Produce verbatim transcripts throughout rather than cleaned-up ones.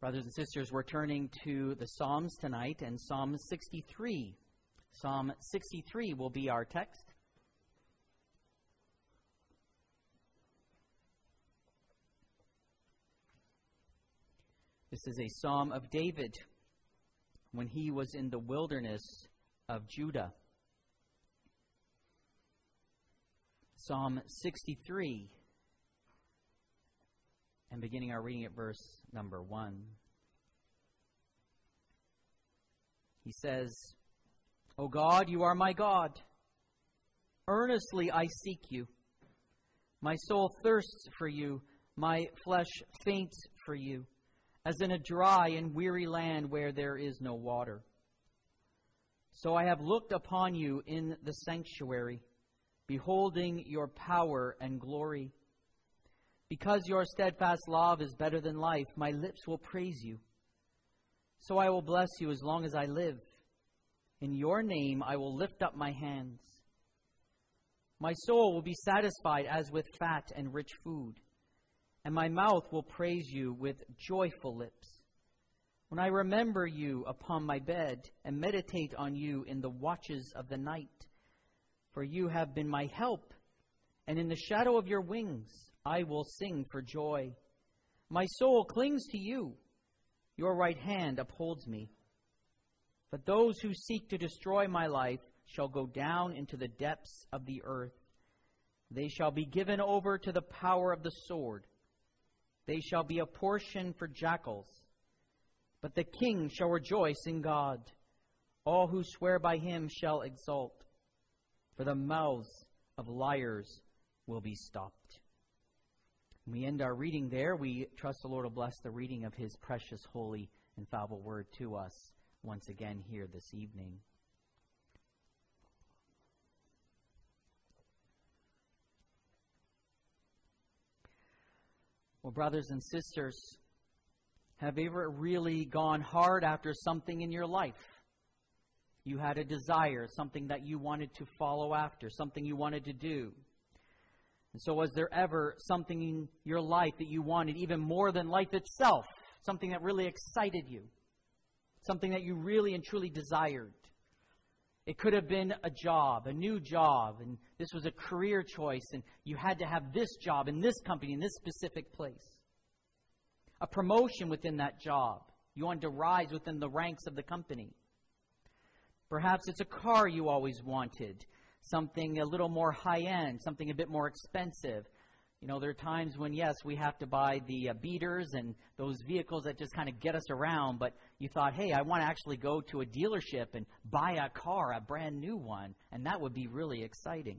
Brothers and sisters, we're turning to the Psalms tonight, and Psalm sixty-three. Psalm sixty-three will be our text. This is a psalm of David when he was in the wilderness of Judah. Psalm sixty-three, and beginning our reading at verse number one. He says, O God, you are my God. Earnestly I seek you. My soul thirsts for you. My flesh faints for you, as in a dry and weary land where there is no water. So I have looked upon you in the sanctuary, beholding your power and glory. Because your steadfast love is better than life, my lips will praise you. So I will bless you as long as I live. In your name I will lift up my hands. My soul will be satisfied as with fat and rich food, and my mouth will praise you with joyful lips. When I remember you upon my bed and meditate on you in the watches of the night, for you have been my help, and in the shadow of your wings I will sing for joy. My soul clings to you. Your right hand upholds me. But those who seek to destroy my life shall go down into the depths of the earth. They shall be given over to the power of the sword. They shall be a portion for jackals. But the king shall rejoice in God. All who swear by him shall exult. For the mouths of liars will be stopped. We end our reading there. We trust the Lord will bless the reading of his precious, holy, infallible word to us once again here this evening. Well, brothers and sisters, have you ever really gone hard after something in your life? You had a desire, something that you wanted to follow after, something you wanted to do. And so was there ever something in your life that you wanted even more than life itself? Something that really excited you? Something that you really and truly desired? It could have been a job, a new job, and this was a career choice, and you had to have this job in this company, in this specific place. A promotion within that job. You wanted to rise within the ranks of the company. Perhaps it's a car you always wanted. Something a little more high-end, something a bit more expensive. You know, there are times when, yes, we have to buy the uh, beaters and those vehicles that just kind of get us around, but you thought, hey, I want to actually go to a dealership and buy a car, a brand new one, and that would be really exciting.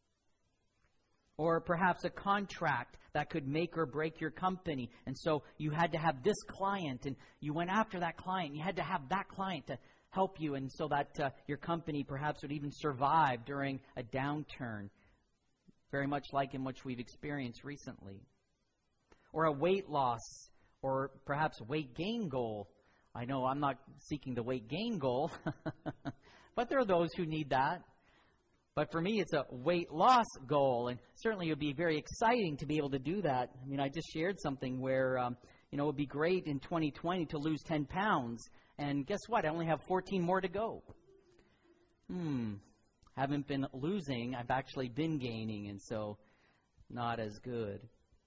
Or perhaps a contract that could make or break your company, and so you had to have this client, and you went after that client. You had to have that client to help you, and so that uh, your company perhaps would even survive during a downturn, very much like in which we've experienced recently. Or a weight loss, or perhaps weight gain goal. I know I'm not seeking the weight gain goal, but there are those who need that. But for me, it's a weight loss goal, and certainly it would be very exciting to be able to do that. I mean, I just shared something where, um, you know, it would be great in twenty twenty to lose ten pounds, and guess what? I only have fourteen more to go. Hmm. Haven't been losing. I've actually been gaining, and so not as good.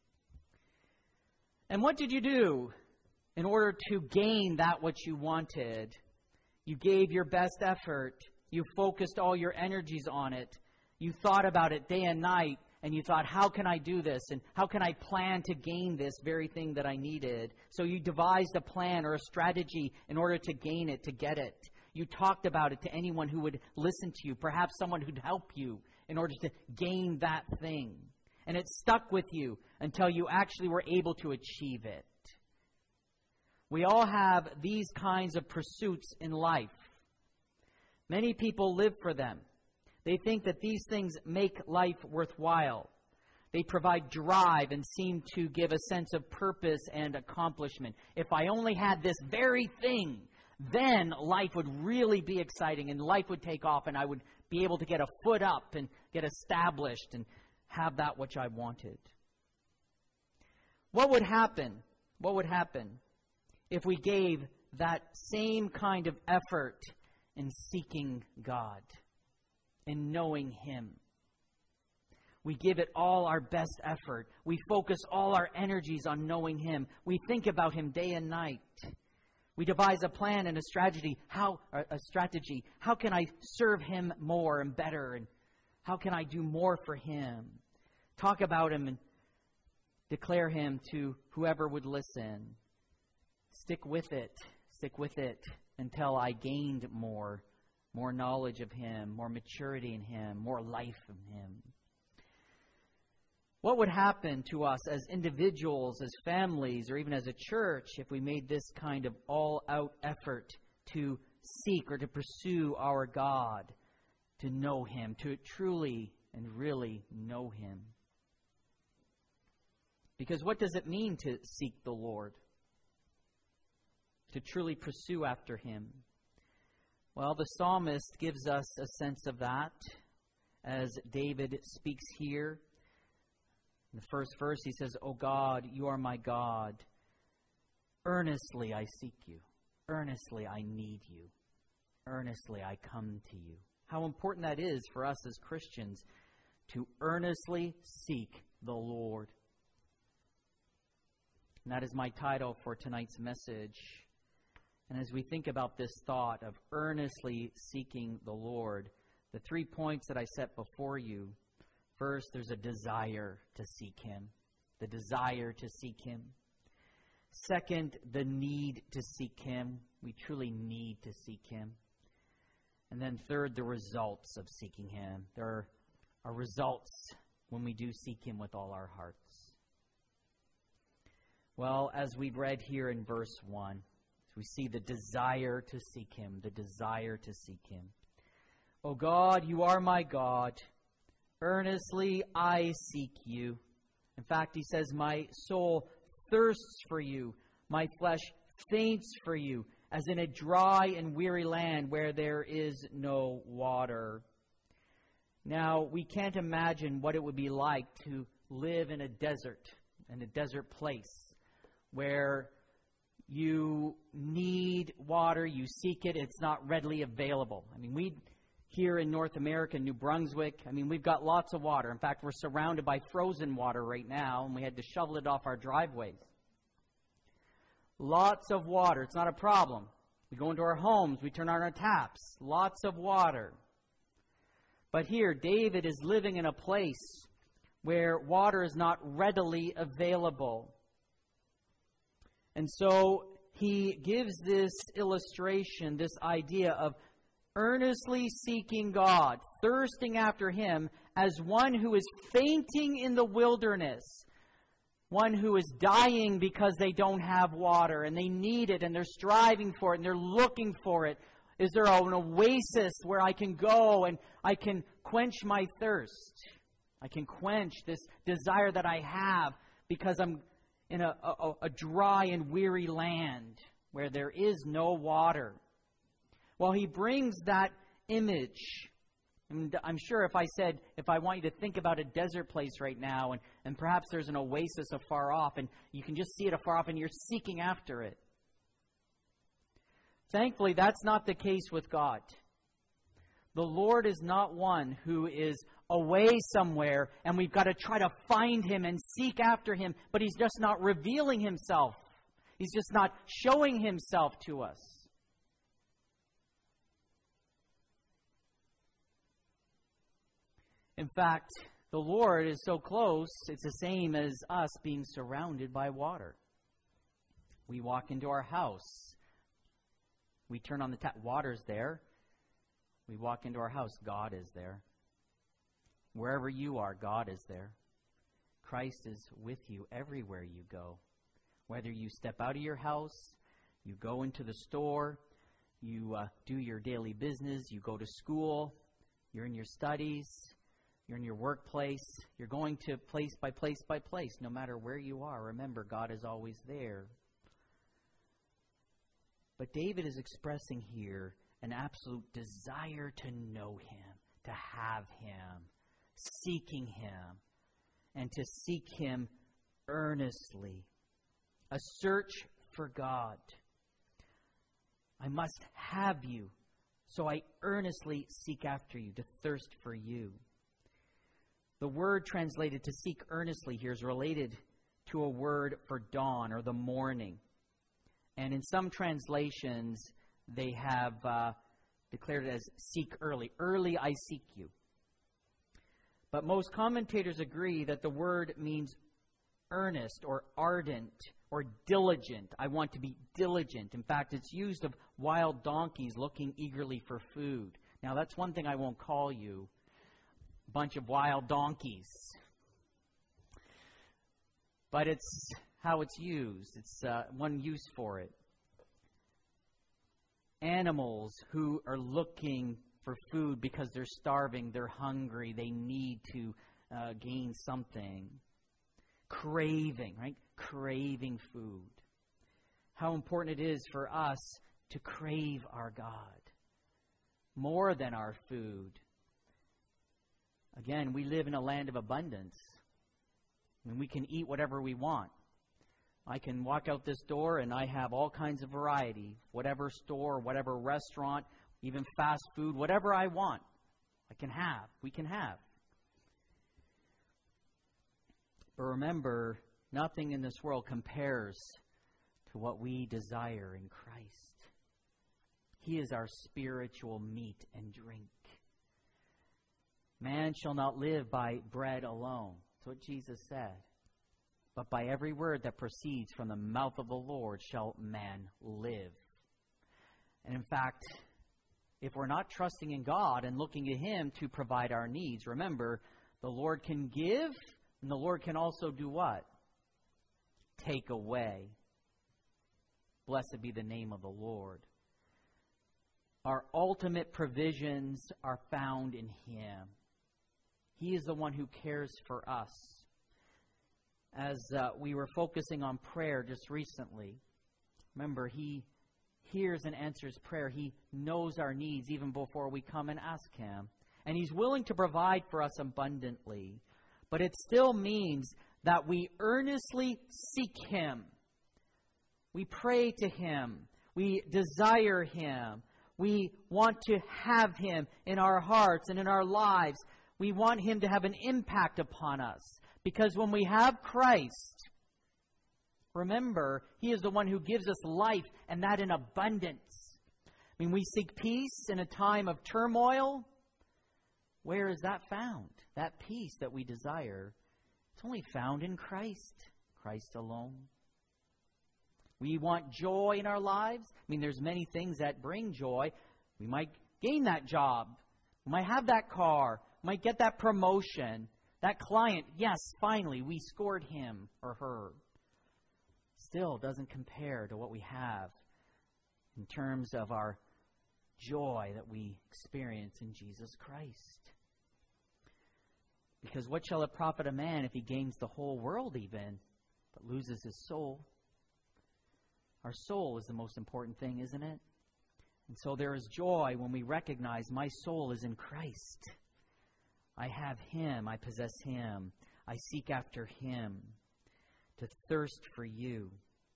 And what did you do in order to gain that what you wanted? You gave your best effort. You focused all your energies on it. You thought about it day and night, and you thought, how can I do this? And how can I plan to gain this very thing that I needed? So you devised a plan or a strategy in order to gain it, to get it. You talked about it to anyone who would listen to you, perhaps someone who'd help you in order to gain that thing. And it stuck with you until you actually were able to achieve it. We all have these kinds of pursuits in life. Many people live for them. They think that these things make life worthwhile. They provide drive and seem to give a sense of purpose and accomplishment. If I only had this very thing, then life would really be exciting and life would take off and I would be able to get a foot up and get established and have that which I wanted. What would happen? What would happen if we gave that same kind of effort in seeking God, in knowing Him. We give it all our best effort. We focus all our energies on knowing Him. We think about Him day and night. We devise a plan and a strategy. How a strategy? How can I serve Him more and better? And how can I do more for Him? Talk about Him and declare Him to whoever would listen. Stick with it. Stick with it until I gained more. More knowledge of Him, more maturity in Him, more life in Him. What would happen to us as individuals, as families, or even as a church if we made this kind of all-out effort to seek or to pursue our God, to know Him, to truly and really know Him? Because what does it mean to seek the Lord? To truly pursue after Him? Well, the psalmist gives us a sense of that as David speaks here. In the first verse, he says, "O God, you are my God. Earnestly I seek you. Earnestly I need you. Earnestly I come to you." How important that is for us as Christians to earnestly seek the Lord. And that is my title for tonight's message. And as we think about this thought of earnestly seeking the Lord, the three points that I set before you. First, there's a desire to seek Him. The desire to seek Him. Second, the need to seek Him. We truly need to seek Him. And then third, the results of seeking Him. There are results when we do seek Him with all our hearts. Well, as we've read here in verse one, we see the desire to seek Him, the desire to seek Him. O God, you are my God. Earnestly I seek you. In fact, he says, my soul thirsts for you. My flesh faints for you, as in a dry and weary land where there is no water. Now, we can't imagine what it would be like to live in a desert, in a desert place, where you need water, you seek it, it's not readily available. I mean, we here in North America, New Brunswick, I mean, we've got lots of water. In fact, we're surrounded by frozen water right now, and we had to shovel it off our driveways. Lots of water. It's not a problem. We go into our homes, we turn on our taps. Lots of water. But here, David is living in a place where water is not readily available. And so he gives this illustration, this idea of earnestly seeking God, thirsting after Him, as one who is fainting in the wilderness, one who is dying because they don't have water and they need it and they're striving for it and they're looking for it. Is there an oasis where I can go and I can quench my thirst? I can quench this desire that I have because I'm in a, a, a dry and weary land where there is no water. Well, he brings that image. And I'm sure if I said, if I want you to think about a desert place right now, and, and perhaps there's an oasis afar off, and you can just see it afar off, and you're seeking after it. Thankfully, that's not the case with God. The Lord is not one who is away somewhere, and we've got to try to find Him and seek after Him, but He's just not revealing Himself. He's just not showing Himself to us. In fact, the Lord is so close, it's the same as us being surrounded by water. We walk into our house. We turn on the tap. Water's there. We walk into our house. God is there. Wherever you are, God is there. Christ is with you everywhere you go. Whether you step out of your house, you go into the store, you uh, do your daily business, you go to school, you're in your studies, you're in your workplace, you're going to place by place by place, no matter where you are. Remember, God is always there. But David is expressing here an absolute desire to know Him, to have Him, seeking Him, and to seek Him earnestly. A search for God. I must have you. So I earnestly seek after you, to thirst for you. The word translated to seek earnestly here is related to a word for dawn or the morning. And in some translations, they have uh, declared it as seek early. Early I seek you. But most commentators agree that the word means earnest or ardent or diligent. I want to be diligent. In fact, it's used of wild donkeys looking eagerly for food. Now, that's one thing I won't call you, a bunch of wild donkeys. But it's how it's used. It's uh, one use for it. Animals who are looking for food because they're starving, they're hungry, they need to uh, gain something. Craving, right? Craving food. How important it is for us to crave our God more than our food. Again, we live in a land of abundance. I mean, we can eat whatever we want. I can walk out this door and I have all kinds of variety. Whatever store, whatever restaurant, even fast food, whatever I want, I can have. We can have. But remember, nothing in this world compares to what we desire in Christ. He is our spiritual meat and drink. Man shall not live by bread alone. That's what Jesus said. But by every word that proceeds from the mouth of the Lord shall man live. And in fact, if we're not trusting in God and looking to Him to provide our needs, remember, the Lord can give, and the Lord can also do what? Take away. Blessed be the name of the Lord. Our ultimate provisions are found in Him. He is the one who cares for us. As uh, we were focusing on prayer just recently, remember, He hears and answers prayer. He knows our needs even before we come and ask Him. And He's willing to provide for us abundantly. But it still means that we earnestly seek Him. We pray to Him. We desire Him. We want to have Him in our hearts and in our lives. We want Him to have an impact upon us. Because when we have Christ, remember, He is the one who gives us life, and that in abundance. I mean, we seek peace in a time of turmoil. Where is that found? That peace that we desire, it's only found in Christ. Christ alone. We want joy in our lives. I mean, there's many things that bring joy. We might gain that job. We might have that car. We might get that promotion. That client, yes, finally, we scored him or her. Still doesn't compare to what we have in terms of our joy that we experience in Jesus Christ. Because what shall it profit a man if he gains the whole world even, but loses his soul? Our soul is the most important thing, isn't it? And so there is joy when we recognize my soul is in Christ. I have Him. I possess Him. I seek after Him to thirst for you.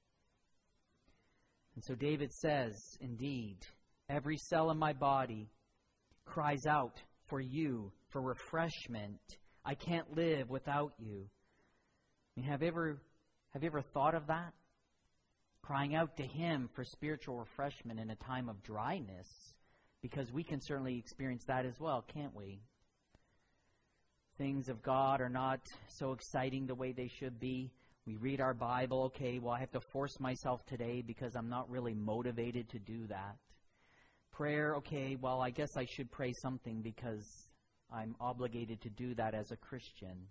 And so David says, indeed, every cell in my body cries out for you, for refreshment. I can't live without you. I mean, have you ever, have you ever thought of that? Crying out to Him for spiritual refreshment in a time of dryness, because we can certainly experience that as well, can't we? Things of God are not so exciting the way they should be. We read our Bible, okay, well, I have to force myself today because I'm not really motivated to do that. Prayer, okay, well, I guess I should pray something because I'm obligated to do that as a Christian.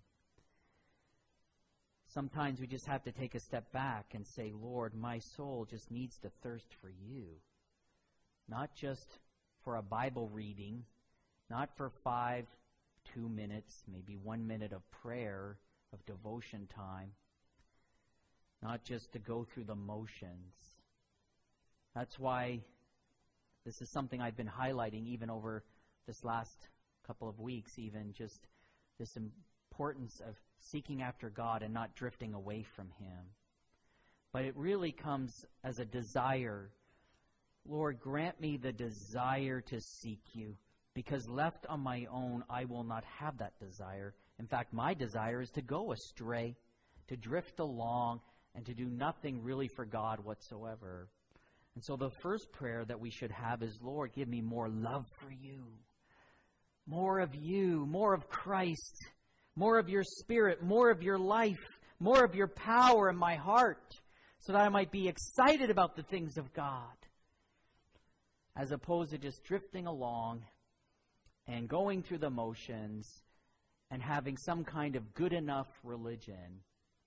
Sometimes we just have to take a step back and say, Lord, my soul just needs to thirst for you. Not just for a Bible reading, not for five, two minutes, maybe one minute of prayer, of devotion time. Not just to go through the motions. That's why this is something I've been highlighting even over this last couple of weeks, even just this importance of seeking after God and not drifting away from Him. But it really comes as a desire Lord, grant me the desire to seek you, because left on my own, I will not have that desire. In fact, my desire is to go astray, to drift along, and to do nothing really for God whatsoever. And so the first prayer that we should have is, Lord, give me more love for you, more of you, more of Christ, more of your Spirit, more of your life, more of your power in my heart, so that I might be excited about the things of God, as opposed to just drifting along and going through the motions and having some kind of good enough religion.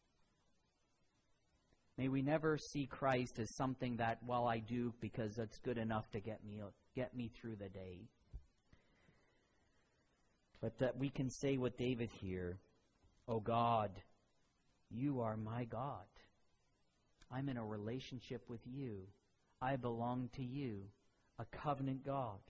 May we never see Christ as something that, well, I do because it's good enough to get me get me through the day. But that we can say with David here, "O God, you are my God. I'm in a relationship with you. I belong to you, a covenant God."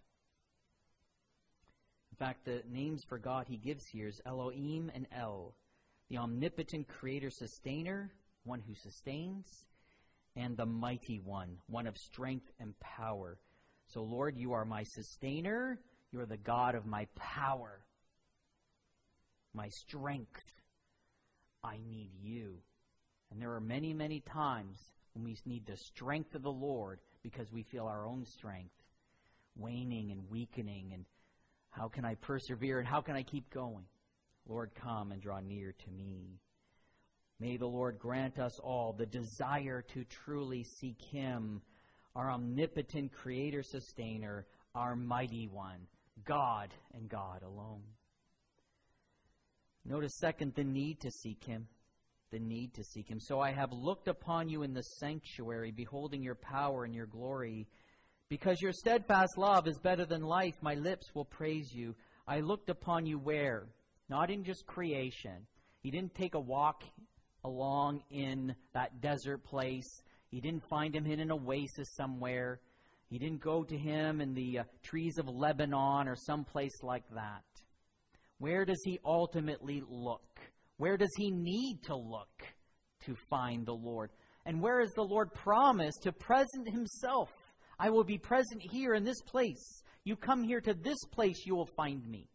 In fact, the names for God he gives here is Elohim and El, the omnipotent creator sustainer, one who sustains, and the mighty one, one of strength and power. So, Lord, you are my sustainer. You are the God of my power, my strength. I need you. And there are many, many times when we need the strength of the Lord because we feel our own strength waning and weakening. And how can I persevere and how can I keep going? Lord, come and draw near to me. May the Lord grant us all the desire to truly seek him, our omnipotent creator, sustainer, our mighty one, God and God alone. Notice, second, the need to seek him. The need to seek him. So I have looked upon you in the sanctuary, beholding your power and your glory. Because your steadfast love is better than life, my lips will praise you. I looked upon you where? Not in just creation. He didn't take a walk along in that desert place. He didn't find him in an oasis somewhere. He didn't go to him in the uh, trees of Lebanon or someplace like that. Where does he ultimately look? Where does he need to look to find the Lord? And where is the Lord promised to present himself? I will be present here in this place. You come here to this place, you will find me.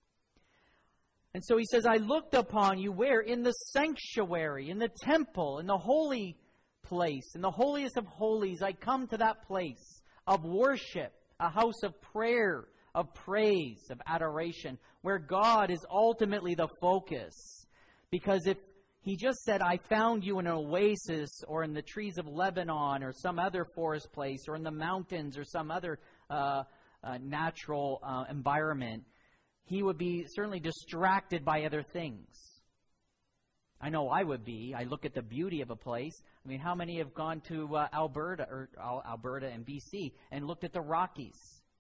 And so he says, I looked upon you where? In the sanctuary, in the temple, in the holy place, in the holiest of holies. I come to that place of worship, a house of prayer, of praise, of adoration, where God is ultimately the focus. Because if he just said, I found you in an oasis or in the trees of Lebanon or some other forest place or in the mountains or some other uh, uh, natural uh, environment, he would be certainly distracted by other things. I know I would be. I look at the beauty of a place. I mean, how many have gone to uh, Alberta or uh, Alberta and B C and looked at the Rockies?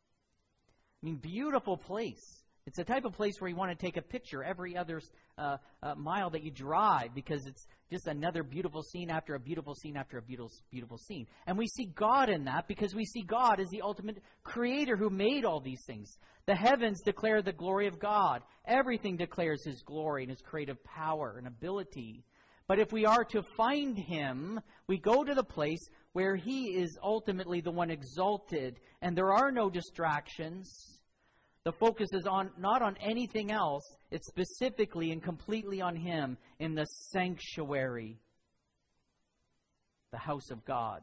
I mean, beautiful place. It's the type of place where you want to take a picture every other uh, uh, mile that you drive because it's just another beautiful scene after a beautiful scene after a beautiful, beautiful scene. And we see God in that because we see God as the ultimate creator who made all these things. The heavens declare the glory of God. Everything declares his glory and his creative power and ability. But if we are to find him, we go to the place where he is ultimately the one exalted and there are no distractions. The focus is on not on anything else. It's specifically and completely on him in the sanctuary, the house of God,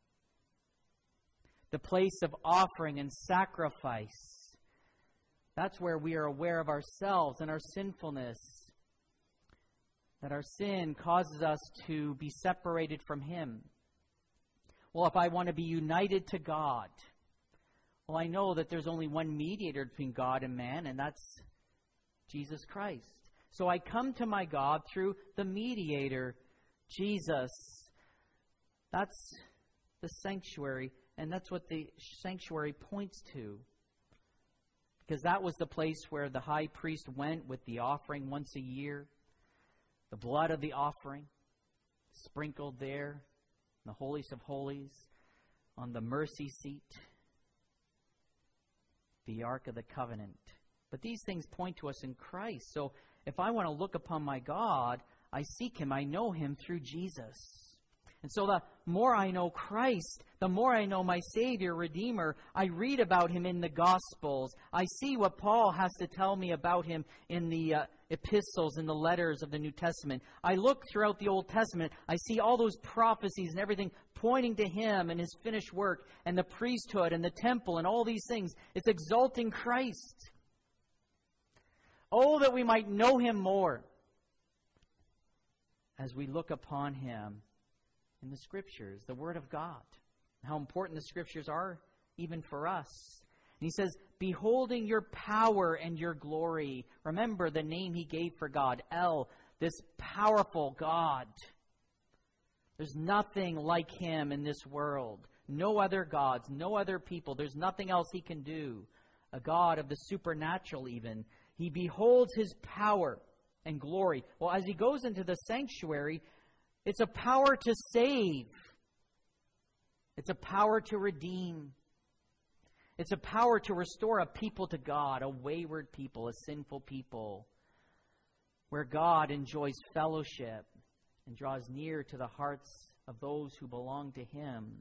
the place of offering and sacrifice. That's where we are aware of ourselves and our sinfulness, that our sin causes us to be separated from him. Well, if I want to be united to God, well, I know that there's only one mediator between God and man, and that's Jesus Christ. So I come to my God through the mediator, Jesus. That's the sanctuary, and that's what the sanctuary points to. Because that was the place where the high priest went with the offering once a year. The blood of the offering sprinkled there, in the holiest of holies, on the mercy seat, the Ark of the Covenant. But these things point to us in Christ. So if I want to look upon my God, I seek him, I know him through Jesus. And so the more I know Christ, the more I know my Savior, Redeemer, I read about Him in the Gospels. I see what Paul has to tell me about Him in the uh, epistles and the letters of the New Testament. I look throughout the Old Testament. I see all those prophecies and everything pointing to Him and His finished work and the priesthood and the temple and all these things. It's exalting Christ. Oh, that we might know Him more as we look upon Him in the Scriptures, the Word of God. How important the Scriptures are even for us. And he says, beholding your power and your glory. Remember the name he gave for God, El, this powerful God. There's nothing like Him in this world. No other gods, no other people. There's nothing else He can do. A God of the supernatural even. He beholds His power and glory. Well, as he goes into the sanctuary, it's a power to save. It's a power to redeem. It's a power to restore a people to God, a wayward people, a sinful people, where God enjoys fellowship and draws near to the hearts of those who belong to Him.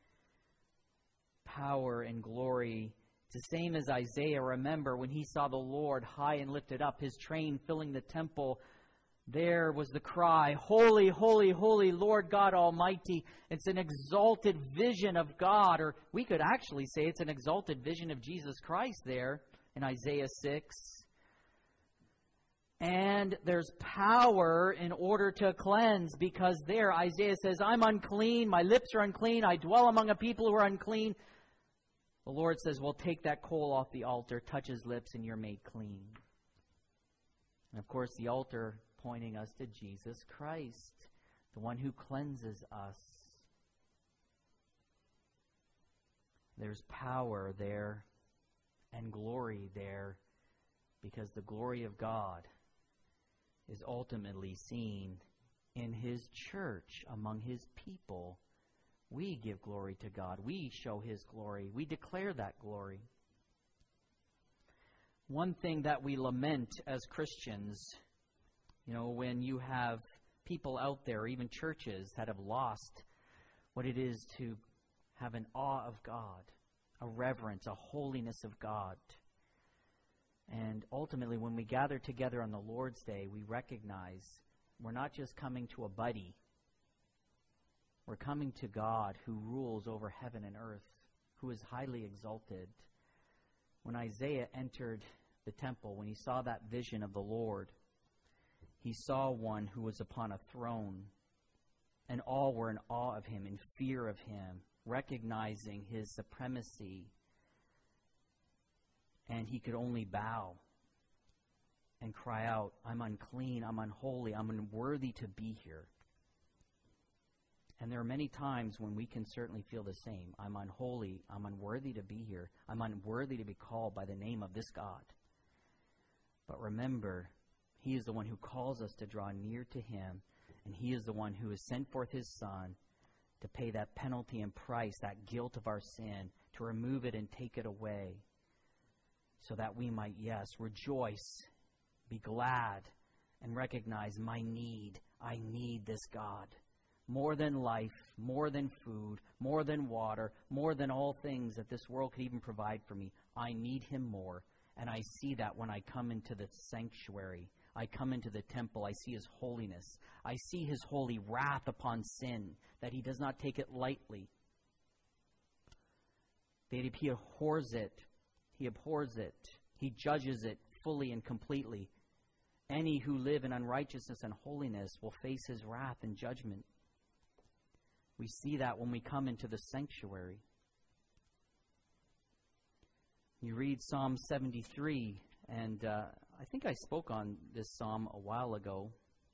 Power and glory. It's the same as Isaiah. Remember, when he saw the Lord high and lifted up, His train filling the temple, there was the cry, holy, holy, holy, Lord God Almighty. It's an exalted vision of God, or we could actually say it's an exalted vision of Jesus Christ there in Isaiah six. And there's power in order to cleanse, because there Isaiah says, I'm unclean, my lips are unclean, I dwell among a people who are unclean. The Lord says, well, take that coal off the altar, touch His lips, and you're made clean. And of course, the altar pointing us to Jesus Christ, the one who cleanses us. There's power there and glory there, because the glory of God is ultimately seen in His church, among His people. We give glory to God. We show His glory. We declare that glory. One thing that we lament as Christians, you know, when you have people out there, even churches, that have lost what it is to have an awe of God, a reverence, a holiness of God. And ultimately, when we gather together on the Lord's Day, we recognize we're not just coming to a buddy. We're coming to God who rules over heaven and earth, who is highly exalted. When Isaiah entered the temple, when he saw that vision of the Lord, he saw one who was upon a throne, and all were in awe of Him, in fear of Him, recognizing His supremacy. And he could only bow and cry out, I'm unclean, I'm unholy, I'm unworthy to be here. And there are many times when we can certainly feel the same. I'm unholy, I'm unworthy to be here, I'm unworthy to be called by the name of this God. But remember, He is the one who calls us to draw near to Him, and He is the one who has sent forth His Son to pay that penalty and price, that guilt of our sin, to remove it and take it away, so that we might, yes, rejoice, be glad, and recognize my need. I need this God. More than life, more than food, more than water, more than all things that this world could even provide for me. I need Him more. And I see that when I come into the sanctuary. I come into the temple. I see His holiness. I see His holy wrath upon sin, that He does not take it lightly. That He abhors it. He abhors it. He judges it fully and completely. Any who live in unrighteousness and holiness will face His wrath and judgment. We see that when we come into the sanctuary. You read Psalm seventy-three, and uh, I think I spoke on this psalm a while ago.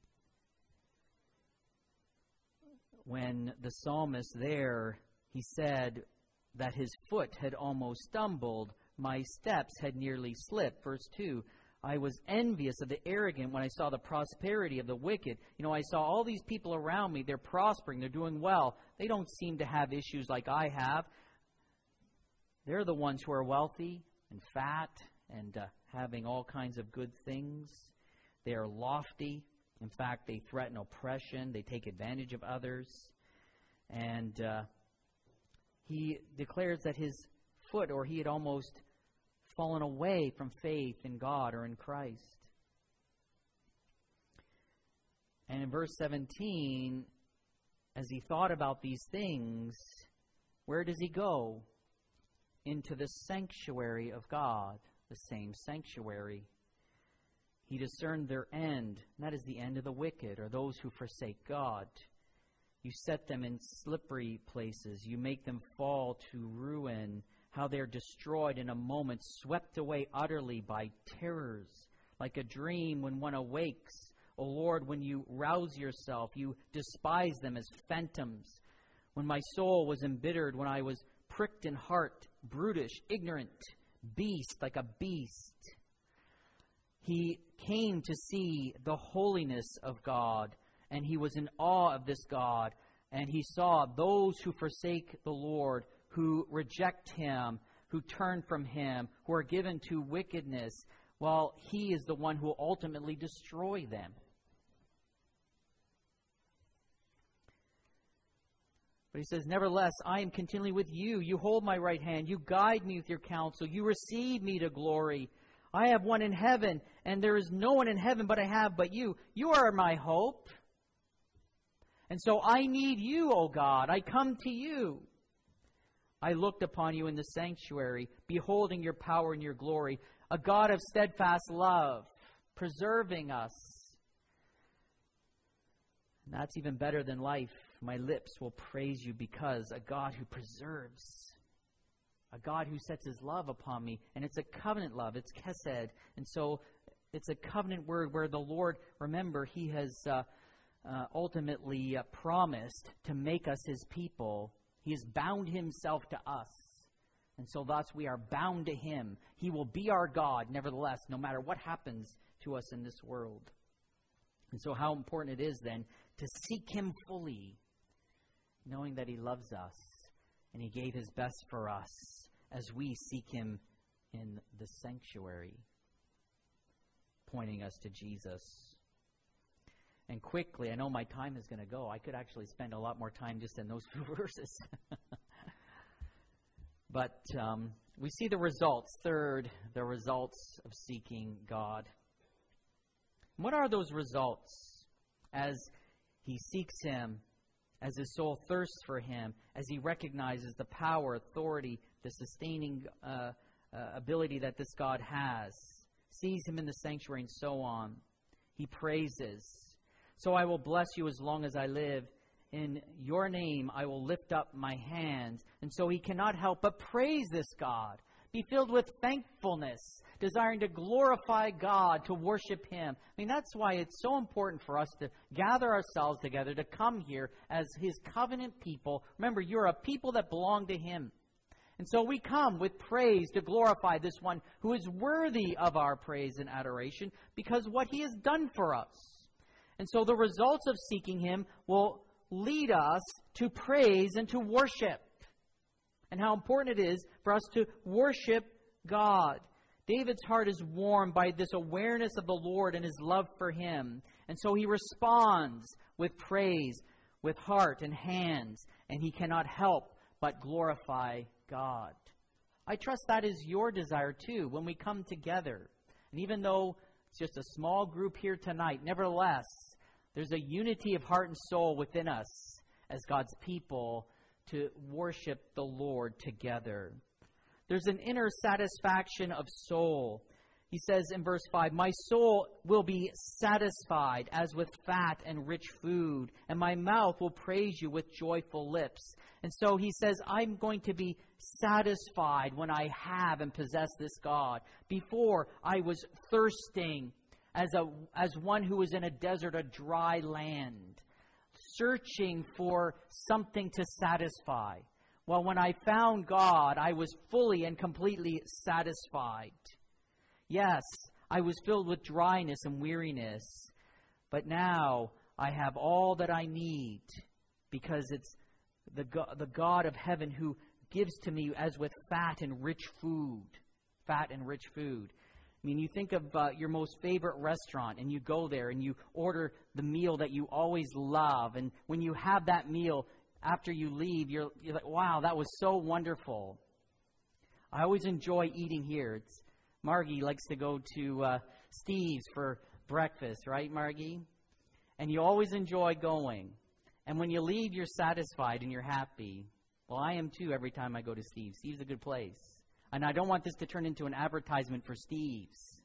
When the psalmist there, he said that his foot had almost stumbled, my steps had nearly slipped. Verse two, I was envious of the arrogant when I saw the prosperity of the wicked. You know, I saw all these people around me. They're prospering. They're doing well. They don't seem to have issues like I have. They're the ones who are wealthy and fat and uh, having all kinds of good things. They are lofty. In fact, they threaten oppression. They take advantage of others. And uh, he declares that his foot, or he had almost fallen away from faith in God or in Christ. And in verse seventeen, as he thought about these things, where does he go? Into the sanctuary of God, the same sanctuary. He discerned their end, and that is the end of the wicked, or those who forsake God. You set them in slippery places. You make them fall to ruin. How they are destroyed in a moment, swept away utterly by terrors, like a dream when one awakes. O Lord, when you rouse yourself, you despise them as phantoms. When my soul was embittered, when I was pricked in heart, brutish, ignorant, beast, like a beast. He came to see the holiness of God, and he was in awe of this God. And he saw those who forsake the Lord, who reject him, who turn from him, who are given to wickedness, while he is the one who will ultimately destroy them. But he says, nevertheless, I am continually with you. You hold my right hand. You guide me with your counsel. You receive me to glory. I have one in heaven, and there is no one in heaven but I have but you. You are my hope. And so I need you, O God. I come to you. I looked upon you in the sanctuary, beholding your power and your glory, a God of steadfast love, preserving us. And that's even better than life. My lips will praise you because a God who preserves, a God who sets his love upon me. And it's a covenant love. It's chesed. And so it's a covenant word where the Lord, remember, he has uh, uh, ultimately uh, promised to make us his people. He has bound himself to us. And so thus we are bound to him. He will be our God, nevertheless, no matter what happens to us in this world. And so how important it is then to seek him fully, knowing that he loves us and he gave his best for us as we seek him in the sanctuary, pointing us to Jesus. And quickly, I know my time is going to go. I could actually spend a lot more time just in those few verses. But um, we see the results. Third, the results of seeking God. What are those results as he seeks him, as his soul thirsts for him, as he recognizes the power, authority, the sustaining uh, uh, ability that this God has, sees him in the sanctuary and so on? He praises. So I will bless you as long as I live. In your name I will lift up my hands. And so he cannot help but praise this God. Be filled with thankfulness, desiring to glorify God, to worship him. I mean, that's why it's so important for us to gather ourselves together, to come here as his covenant people. Remember, you're a people that belong to him. And so we come with praise to glorify this one who is worthy of our praise and adoration because what he has done for us. And so the results of seeking him will lead us to praise and to worship. And how important it is for us to worship God. David's heart is warmed by this awareness of the Lord and his love for him. And so he responds with praise, with heart and hands, and he cannot help but glorify God. I trust that is your desire too when we come together. And even though it's just a small group here tonight, nevertheless, there's a unity of heart and soul within us as God's people to worship the Lord together. There's an inner satisfaction of soul. He says in verse five, my soul will be satisfied as with fat and rich food, and my mouth will praise you with joyful lips. And so he says, I'm going to be satisfied when I have and possess this God. Before, I was thirsting as a as one who was in a desert, a dry land, searching for something to satisfy. Well, when I found God, I was fully and completely satisfied. Yes, I was filled with dryness and weariness, but now I have all that I need because it's the God, the God of heaven who gives to me as with fat and rich food. Fat and rich food. I mean, you think of uh, your most favorite restaurant and you go there and you order the meal that you always love. And when you have that meal, after you leave, you're, you're like, wow, that was so wonderful. I always enjoy eating here. It's, Margie likes to go to uh, Steve's for breakfast, right, Margie? And you always enjoy going. And when you leave, you're satisfied and you're happy. Well, I am too every time I go to Steve's. Steve's a good place. And I don't want this to turn into an advertisement for Steve's.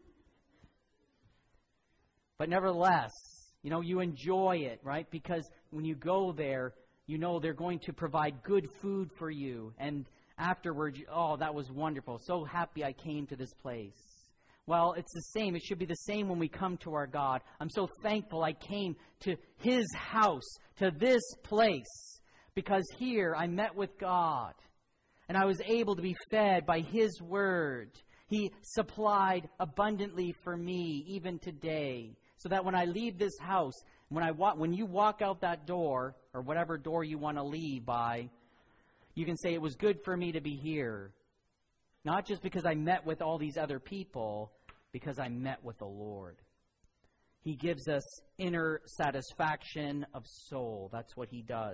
But nevertheless, you know, you enjoy it, right? Because when you go there, you know they're going to provide good food for you. And afterwards, oh, that was wonderful. So happy I came to this place. Well, it's the same. It should be the same when we come to our God. I'm so thankful I came to His house, to this place, because here I met with God. And I was able to be fed by His Word. He supplied abundantly for me even today. So that when I leave this house, when I walk, when you walk out that door, or whatever door you want to leave by, you can say it was good for me to be here. Not just because I met with all these other people, because I met with the Lord. He gives us inner satisfaction of soul. That's what He does.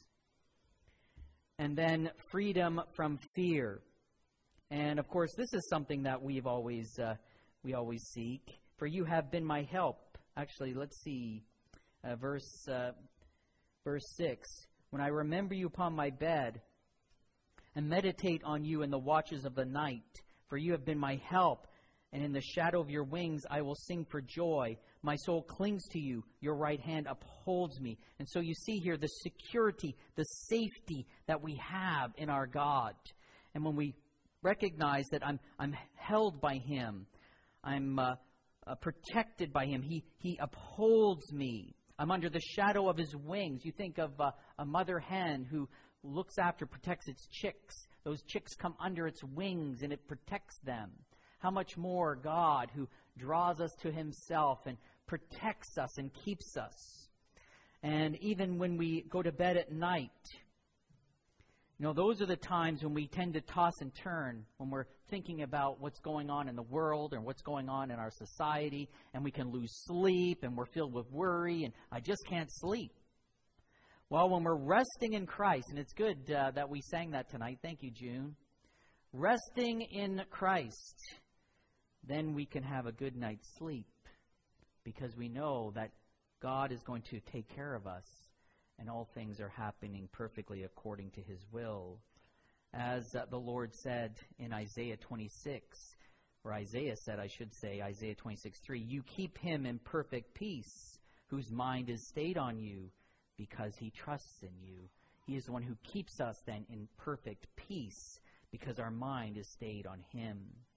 And then freedom from fear. And of course, this is something that we've always uh, we always seek. For you have been my help. Actually, let's see, uh, verse uh, verse six. When I remember you upon my bed, and meditate on you in the watches of the night, for you have been my help, and in the shadow of your wings I will sing for joy. My soul clings to you, your right hand upholds me. And so you see here the security, the safety that we have in our God. And when we recognize that I'm I'm held by Him, I'm uh, uh, protected by Him, He He upholds me. I'm under the shadow of His wings. You think of uh, a mother hen who looks after, protects its chicks. Those chicks come under its wings and it protects them. How much more God, who draws us to Himself and protects us and keeps us. And even when we go to bed at night, you know, those are the times when we tend to toss and turn, when we're thinking about what's going on in the world and what's going on in our society, and we can lose sleep and we're filled with worry and I just can't sleep. Well, when we're resting in Christ, and it's good uh, that we sang that tonight. Thank you, June. Resting in Christ, then we can have a good night's sleep because we know that God is going to take care of us and all things are happening perfectly according to His will. As uh, the Lord said in Isaiah twenty-six, or Isaiah said, I should say, Isaiah twenty-six three, you keep him in perfect peace, whose mind is stayed on you, because he trusts in you. He is the one who keeps us then in perfect peace because our mind is stayed on Him.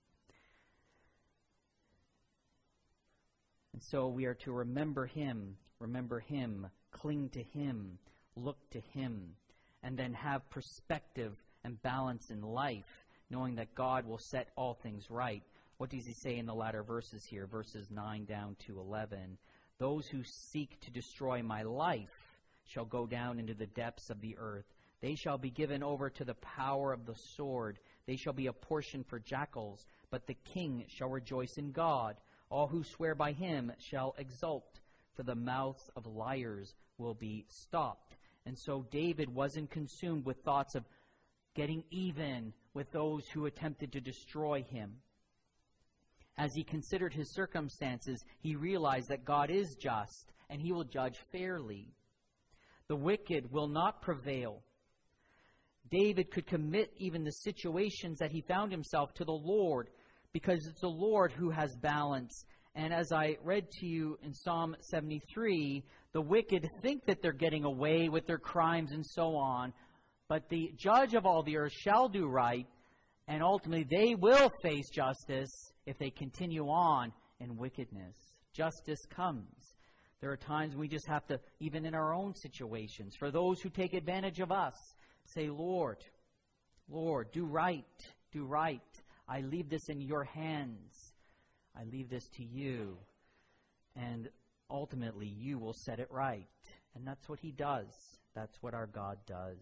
And so we are to remember Him, remember Him, cling to Him, look to Him, and then have perspective and balance in life, knowing that God will set all things right. What does He say in the latter verses here, verses nine down to eleven? Those who seek to destroy my life shall go down into the depths of the earth. They shall be given over to the power of the sword. They shall be a portion for jackals, but the king shall rejoice in God. All who swear by Him shall exult, for the mouths of liars will be stopped. And so David wasn't consumed with thoughts of getting even with those who attempted to destroy him. As he considered his circumstances, he realized that God is just and He will judge fairly. The wicked will not prevail. David could commit even the situations that he found himself to the Lord because it's the Lord who has balance. And as I read to you in Psalm seventy-three, the wicked think that they're getting away with their crimes and so on, but the judge of all the earth shall do right, and ultimately they will face justice if they continue on in wickedness. Justice comes. There are times when we just have to, even in our own situations, for those who take advantage of us, say, Lord, Lord, do right, do right. I leave this in your hands. I leave this to you. And ultimately, you will set it right. And that's what He does. That's what our God does.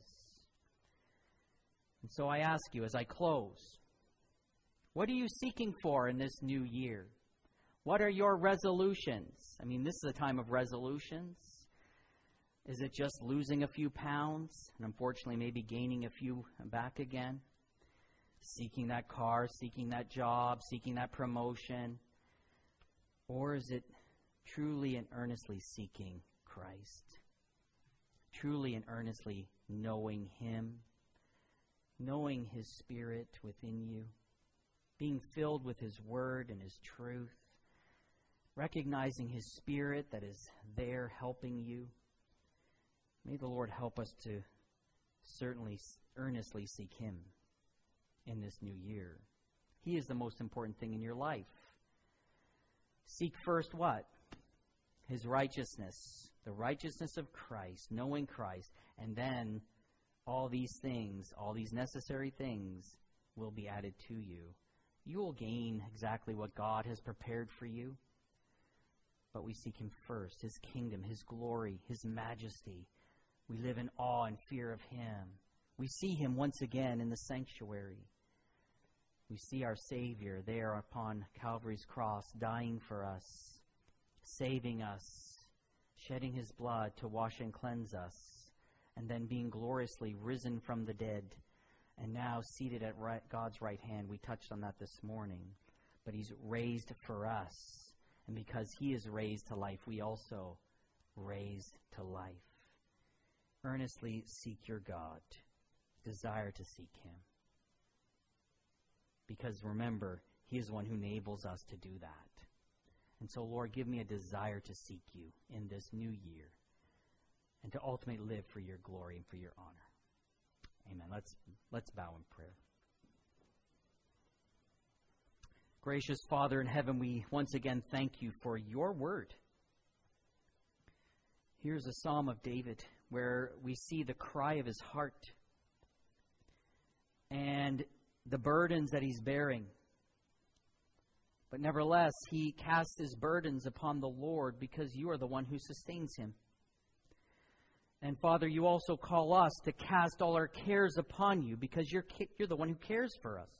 And so I ask you as I close, what are you seeking for in this new year? What are your resolutions? I mean, this is a time of resolutions. Is it just losing a few pounds and unfortunately maybe gaining a few back again? Seeking that car, seeking that job, seeking that promotion? Or is it truly and earnestly seeking Christ? Truly and earnestly knowing Him, knowing His Spirit within you, being filled with His Word and His truth, recognizing His Spirit that is there helping you. May the Lord help us to certainly earnestly seek Him in this new year. He is the most important thing in your life. Seek first what? His righteousness, the righteousness of Christ, knowing Christ, and then all these things, all these necessary things will be added to you. You will gain exactly what God has prepared for you, but we seek Him first, His kingdom, His glory, His majesty. We live in awe and fear of Him. We see Him once again in the sanctuary. We see our Savior there upon Calvary's cross, dying for us, saving us, shedding His blood to wash and cleanse us, and then being gloriously risen from the dead, and now seated at right, God's right hand. We touched on that this morning. But He's raised for us, and because He is raised to life, we also raise to life. Earnestly seek your God. Desire to seek Him. Because remember, He is the one who enables us to do that. And so, Lord, give me a desire to seek You in this new year and to ultimately live for Your glory and for Your honor. Amen. Let's, let's bow in prayer. Gracious Father in heaven, we once again thank You for Your word. Here's a Psalm of David where we see the cry of his heart and the burdens that he's bearing. But nevertheless, he casts his burdens upon the Lord because You are the one who sustains him. And Father, You also call us to cast all our cares upon You because you're, you're the one who cares for us.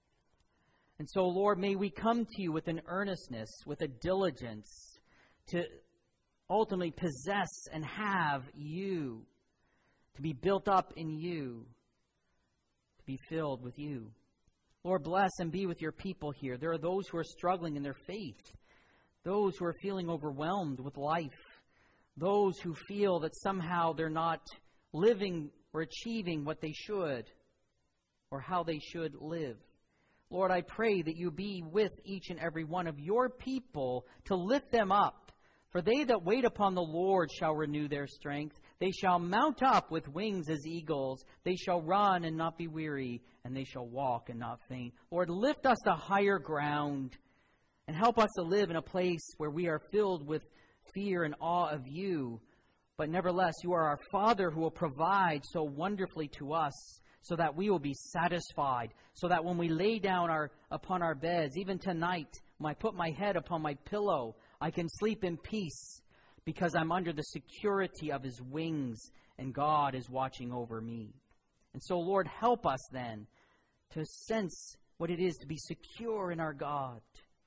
And so, Lord, may we come to You with an earnestness, with a diligence to ultimately possess and have You, to be built up in You, to be filled with You. Lord, bless and be with Your people here. There are those who are struggling in their faith, those who are feeling overwhelmed with life, those who feel that somehow they're not living or achieving what they should or how they should live. Lord, I pray that You be with each and every one of Your people to lift them up. For they that wait upon the Lord shall renew their strength. They shall mount up with wings as eagles. They shall run and not be weary, and they shall walk and not faint. Lord, lift us to higher ground and help us to live in a place where we are filled with fear and awe of You. But nevertheless, You are our Father who will provide so wonderfully to us so that we will be satisfied, so that when we lay down our upon our beds, even tonight, when I put my head upon my pillow, I can sleep in peace because I'm under the security of His wings and God is watching over me. And so, Lord, help us then to sense what it is to be secure in our God,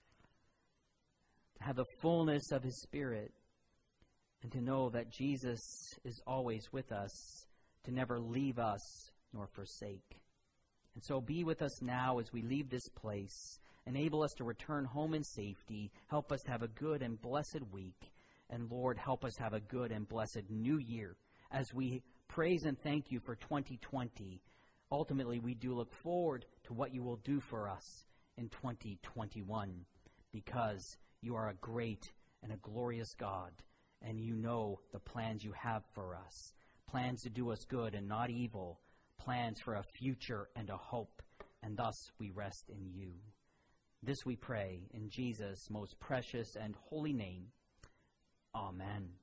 to have the fullness of His Spirit, and to know that Jesus is always with us, to never leave us nor forsake. And so be with us now as we leave this place. Enable us to return home in safety. Help us to have a good and blessed week. And Lord, help us have a good and blessed new year. As we praise and thank You for twenty twenty, ultimately we do look forward to what You will do for us in twenty twenty-one, because You are a great and a glorious God, and You know the plans You have for us. Plans to do us good and not evil. Plans for a future and a hope. And thus we rest in You. This we pray in Jesus' most precious and holy name. Amen.